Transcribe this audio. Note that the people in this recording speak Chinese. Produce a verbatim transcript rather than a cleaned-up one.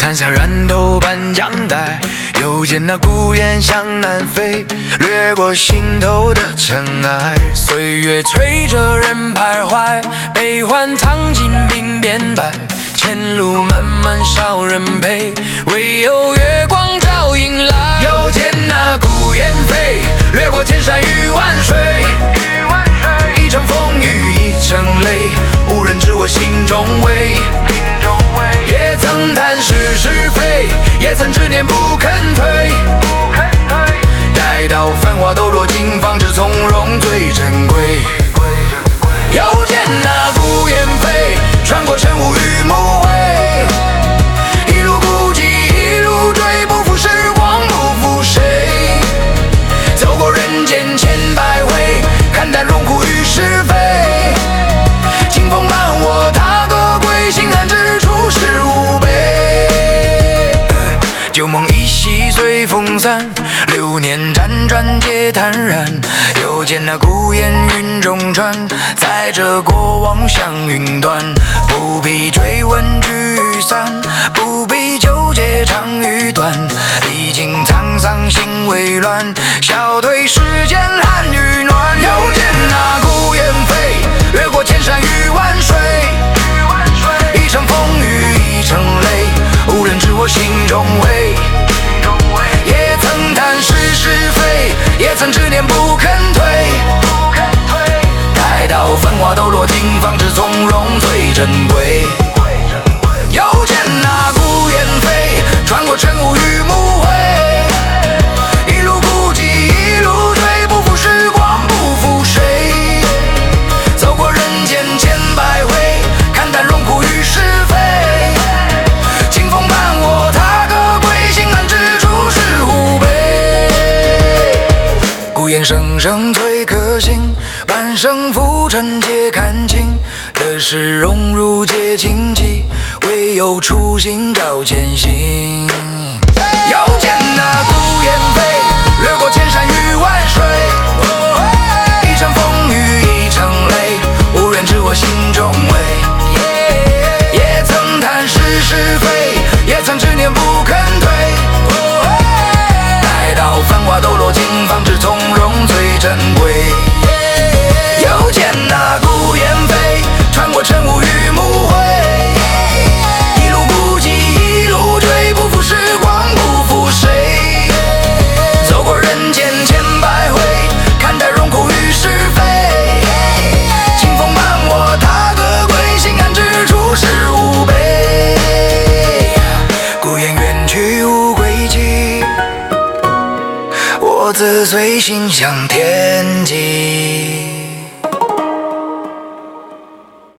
残霞染透半江带，又见那孤雁向南飞，掠过心头的尘埃。岁月催着人徘徊，悲欢藏进鬓边白，前路漫漫少人陪，唯有月光照影来。又见那孤雁飞，掠过千山与万水，一场风雨一场泪，无人知我心中味。也曾谈是是非，也曾执念不肯退，待到繁华都落尽，方知从容最珍贵。又见那孤雁飞，穿过晨雾与暮灰，一路孤寂一路追，不负时光不负谁。走过人间千百回，看淡荣枯与是非，清风伴我踏歌归，心安之处是无悲。旧梦依稀随风散，流年辗转皆坦然。又见那孤雁云中传，载着过往向云端。不必追问聚与散，不必纠结长与短，历经沧桑心未乱，笑对世间寒与暖。又见那孤雁飞，掠过千山与万水，一场风雨一场泪，无人知我心中味。也曾谈是是非，也曾执念不肯退，待到繁华都落尽，方知从容最珍贵。又见那孤雁飞，穿过晨雾与暮灰，一路孤寂一路追，不负时光不负谁。走过人间千百回，看淡荣枯与是非，清风伴我踏歌归，心安之处是无悲。孤雁声声催客行，半生浮沉皆看尽，得失荣辱皆清晰，唯有初心照前行。又见那孤雁飞，掠过千山与万水，一场风雨一场泪，无人知我心中味。也曾谈是是非，也曾执念不肯退，待到繁华都落尽，方知从容最珍贵。又见那孤雁飞，穿过晨雾与暮灰，一路孤寂一路追，不负时光不负谁。走过人间千百回，看淡荣枯与是非，清风伴我踏歌归，心安之处是无悲。孤雁远去无归期，我自随心向天际。